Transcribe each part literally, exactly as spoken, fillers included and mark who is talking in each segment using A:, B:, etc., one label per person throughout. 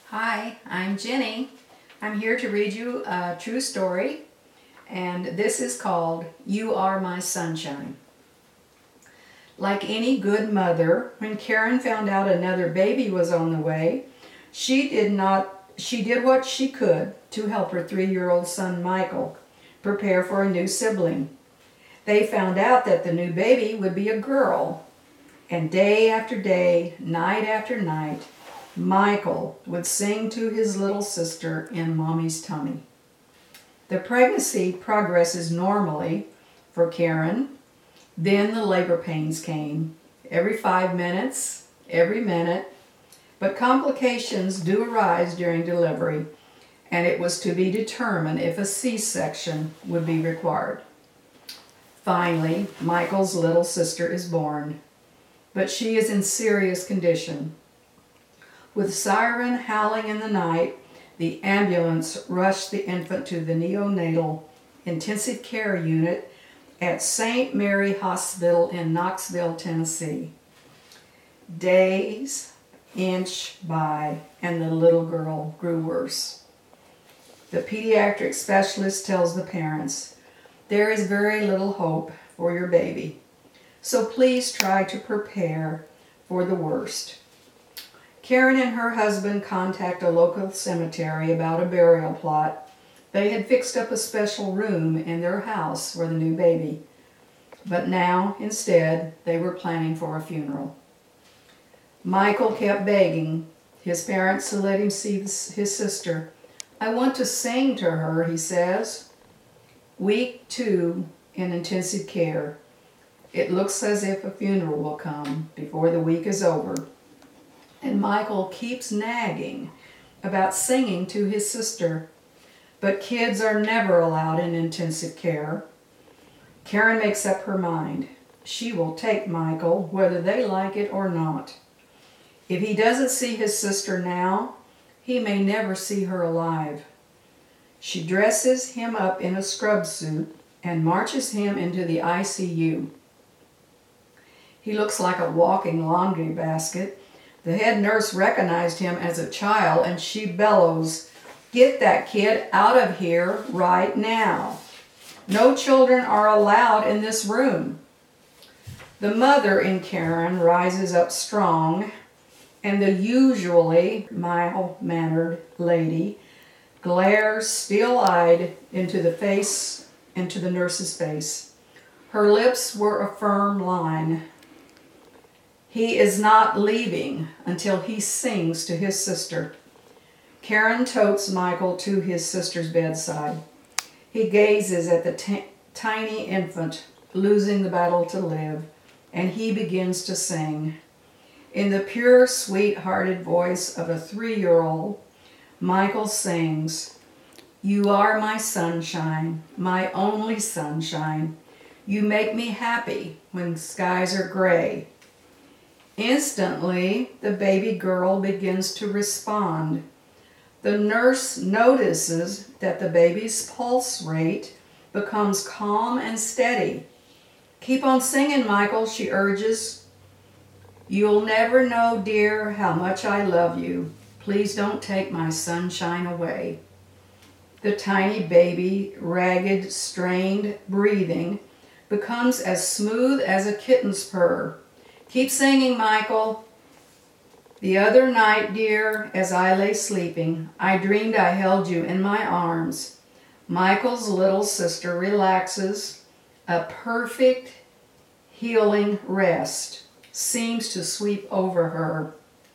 A: Hi, I'm Jenny. I'm here to read you a true story, and this is called You Are My Sunshine. Like any good mother, when Karen found out another baby was on the way, she did not she did what she could to help her three-year-old son Michael prepare for a new sibling. They found out that the new baby would be a girl, and day after day, night after night, Michael would sing to his little sister in Mommy's tummy. The pregnancy progresses normally for Karen. Then the labor pains came, every five minutes, every minute, but complications do arise during delivery, and it was to be determined if a C-section would be required. Finally, Michael's little sister is born, but she is in serious condition. With siren howling in the night, the ambulance rushed the infant to the neonatal intensive care unit at Saint Mary Hospital in Knoxville, Tennessee. Days inched by, and the little girl grew worse. The pediatric specialist tells the parents, "There is very little hope for your baby, so please try to prepare for the worst." Karen and her husband contact a local cemetery about a burial plot. They had fixed up a special room in their house for the new baby, but now, instead, they were planning for a funeral. Michael kept begging his parents to let him see his sister. "I want to sing to her," he says. Week two in intensive care. It looks as if a funeral will come before the week is over. And Michael keeps nagging about singing to his sister. But kids are never allowed in intensive care. Karen makes up her mind. She will take Michael, whether they like it or not. If he doesn't see his sister now, he may never see her alive. She dresses him up in a scrub suit and marches him into the I C U. He looks like a walking laundry basket. The head nurse recognized him as a child, and she bellows, "Get that kid out of here right now. No children are allowed in this room." The mother in Karen rises up strong, and the usually mild-mannered lady glares still-eyed into the face, into the nurse's face. Her lips were a firm line. He is not leaving until he sings to his sister. Karen totes Michael to his sister's bedside. He gazes at the t- tiny infant losing the battle to live, and he begins to sing. In the pure, sweet-hearted voice of a three-year-old, Michael sings, "You are my sunshine, my only sunshine. You make me happy when skies are gray." Instantly, the baby girl begins to respond. The nurse notices that the baby's pulse rate becomes calm and steady. "Keep on singing, Michael," she urges. "You'll never know, dear, how much I love you. Please don't take my sunshine away." The tiny baby, ragged, strained breathing becomes as smooth as a kitten's purr. "Keep singing, Michael." "The other night, dear, as I lay sleeping, I dreamed I held you in my arms." Michael's little sister relaxes. A perfect healing rest seems to sweep over her.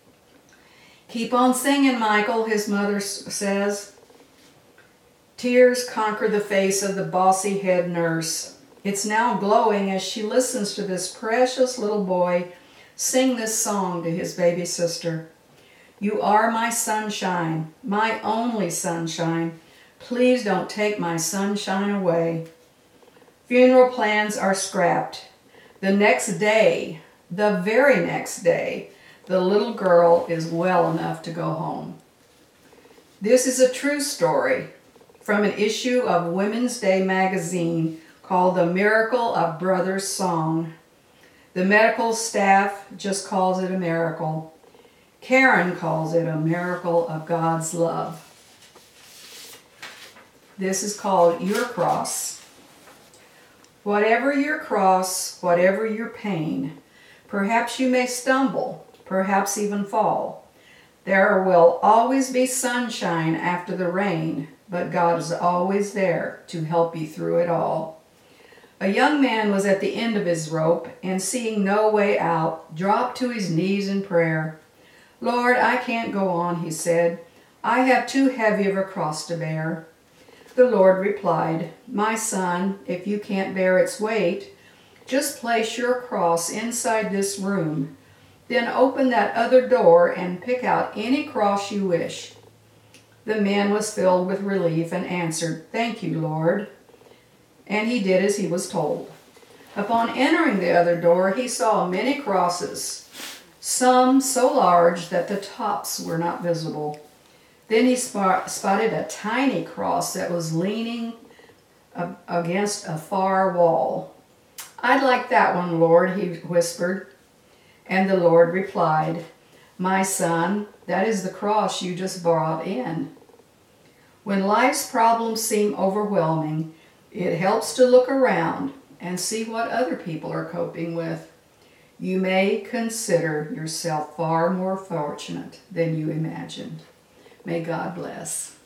A: "Keep on singing, Michael," his mother says. Tears conquer the face of the bossy head nurse. It's now glowing as she listens to this precious little boy sing this song to his baby sister. "You are my sunshine, my only sunshine. Please don't take my sunshine away." Funeral plans are scrapped. The next day, the very next day, the little girl is well enough to go home. This is a true story from an issue of Women's Day magazine called The Miracle of Brothers Song. The medical staff just calls it a miracle. Karen calls it a miracle of God's love. This is called Your Cross. Whatever your cross, whatever your pain, perhaps you may stumble, perhaps even fall. There will always be sunshine after the rain, but God is always there to help you through it all. A young man was at the end of his rope and, seeing no way out, dropped to his knees in prayer. "Lord, I can't go on," he said. "I have too heavy of a cross to bear." The Lord replied, "My son, if you can't bear its weight, just place your cross inside this room. Then open that other door and pick out any cross you wish." The man was filled with relief and answered, "Thank you, Lord." And he did as he was told. Upon entering the other door, he saw many crosses, some so large that the tops were not visible. Then he spot, spotted a tiny cross that was leaning a, against a far wall. "I'd like that one, Lord," he whispered. And the Lord replied, "My son, that is the cross you just brought in." When life's problems seem overwhelming, it helps to look around and see what other people are coping with. You may consider yourself far more fortunate than you imagined. May God bless.